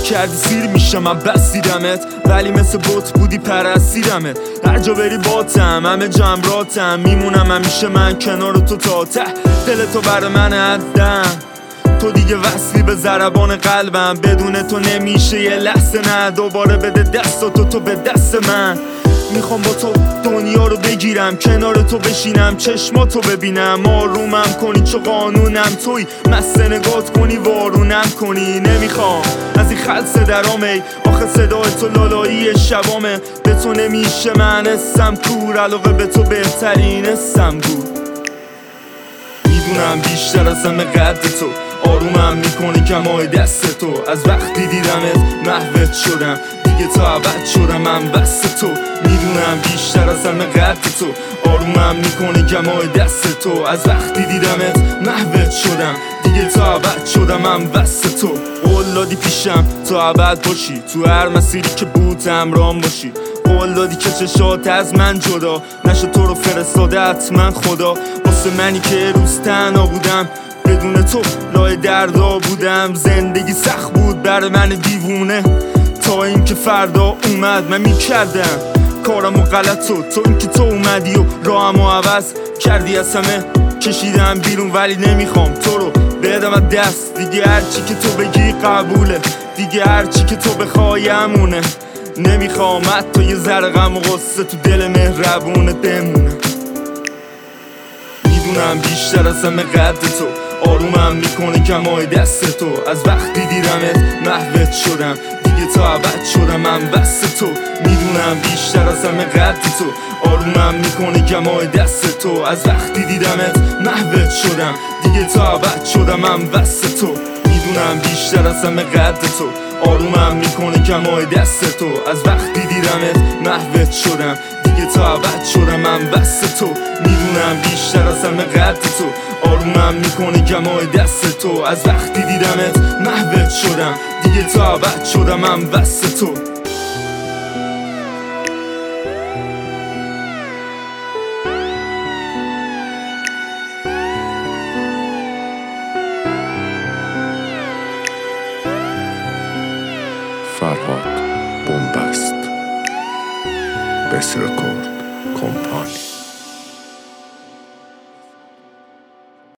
کردی سیر میشه من بسیدمت، ولی مثل بوت بودی پرستیدمت. هر جا بری باتم، همه جمراتم، میمونم همیشه من کنار تو تا ته. دل تو بر من عدم، تو دیگه وصلی به ضربان قلبم. بدون تو نمیشه یه لحظه نه، دوباره بده دستاتو تو به دست من. میخوام با تو دنیا رو بگیرم، کنار تو بشینم، چشماتو ببینم، آرومم کنی چو قانونم توی، مست نگات کنی وارونم کنی. نمیخوام از این خلصه درام، ای آخه صدای تو لالایی شبامه. به تو نمیشه من اسم کور، علاقه به تو بهترین اسم بود. میدونم بیشتر از همه قد تو، آرومم میکنه کمای دست تو. از وقتی دیدمت محوت شدم، دیگه تا ابد شدم من بس تو. میدونم بیشتر از همه قد تو، آرومم میکنه کمای دست تو. از وقتی دیدمت محوت شدم، دیگه تا ابد شدم من بس تو. قول دادی پیشم تا ابد باشی، تو هر مسیری که بود همراهم باشی. قول دادی که چشات از من جدا نشه، تو رو فرستاده حتما خدا. واسه منی که روز تنها بودم، بدون تو لای دردا بودم. زندگی سخت بود بر من دیوونه، تا اینکه فردا اومد من میکردم کارمو غلط. تو اینکه تو اومدی و راهمو عوض کردی، از همه کشیدم بیرون. ولی نمیخوام تو رو بدم از دست، دیگه هرچی که تو بگی قبوله، دیگه هرچی که تو بخوای همونه. نمیخوام حتی یه ذره غم و غصه تو دل مهربونت بمونه. میدونم بیشتر از همه قد تو، آرومم میکنه کمای دست تو. از وقتی دیدمت محوت شدم، دیگه تا ابد شدم من بس تو. میدونم بیشتر از همه قد تو، آرومم میکنه کمای دست تو. از وقتی دیدمت محوت شدم، دیگه تا ابد شدم من بس تو. میدونم بیشتر از همه قد تو، آرومم میکنه کمای دست تو. از وقتی دیدمت محوت شدم، دیگه تا ابد شدم من بس تو. میدونم بیشتر از همه قد تو، آرومم میکنه کمای دست تو. از وقتی دیدمت محوت شدم، دیگه تا ابد شدم من بس تو. فرهاد بنبست بس رکورد.